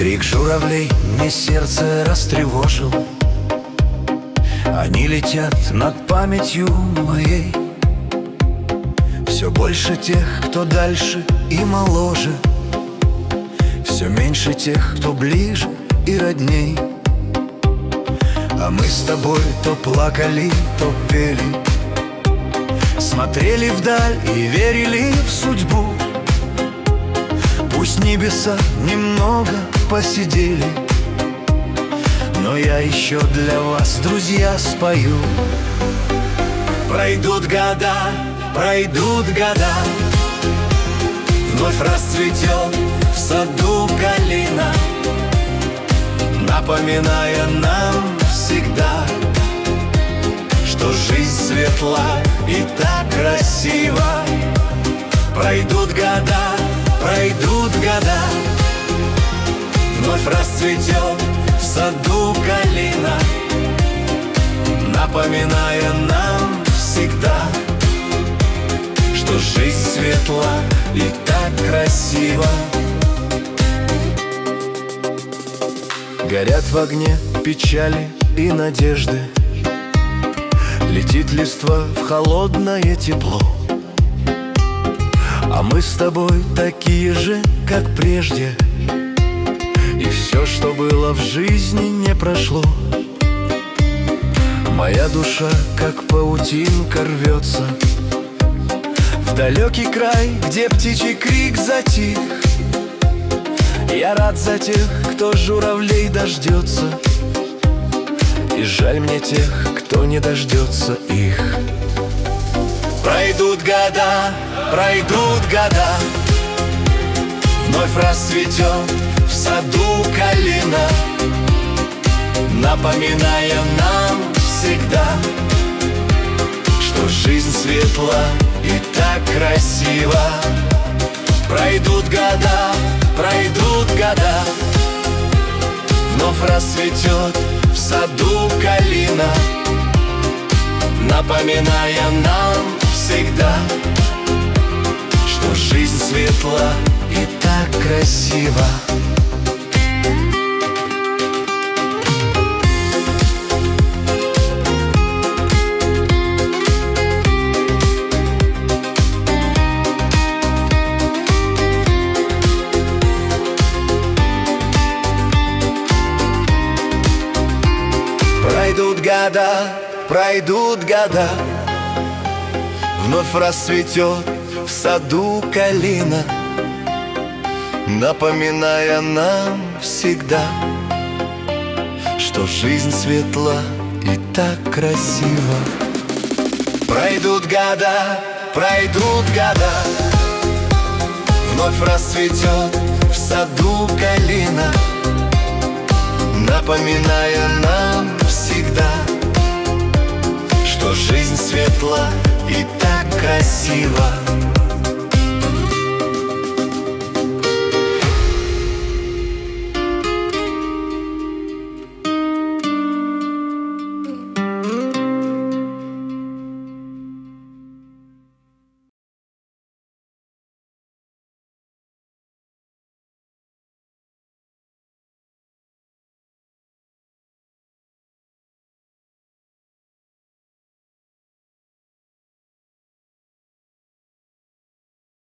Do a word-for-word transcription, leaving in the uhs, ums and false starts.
Крик журавлей мне сердце растревожил. Они летят над памятью моей. Все больше тех, кто дальше и моложе, все меньше тех, кто ближе и родней. А мы с тобой то плакали, то пели, смотрели вдаль и верили в судьбу. Пусть небеса немного посидели, но я еще для вас, друзья, спою. Пройдут года, пройдут года, вновь расцветет в саду калина, напоминая нам всегда, что жизнь светла и так красива. Пройдут года, пройдут года, вновь расцветет в саду калина, напоминая нам всегда, что жизнь светла и так красива. Горят в огне печали и надежды, летит листва в холодное тепло. А мы с тобой такие же, как прежде, и все, что было в жизни, не прошло. Моя душа, как паутинка, рвется в далекий край, где птичий крик затих. Я рад за тех, кто журавлей дождется, и жаль мне тех, кто не дождется их. Пройдут года, пройдут года, вновь расцветет в саду калина, напоминая нам всегда, что жизнь светла и так красива. Пройдут года, пройдут года, вновь расцветет в саду калина, напоминая нам всегда, что жизнь светла и так красива. Пройдут года, пройдут года, вновь расцветет в саду калина, напоминая нам всегда, что жизнь светла и так красива. Пройдут года, пройдут года, вновь расцветет в саду калина, напоминая нам всегда, что жизнь светла и так красива.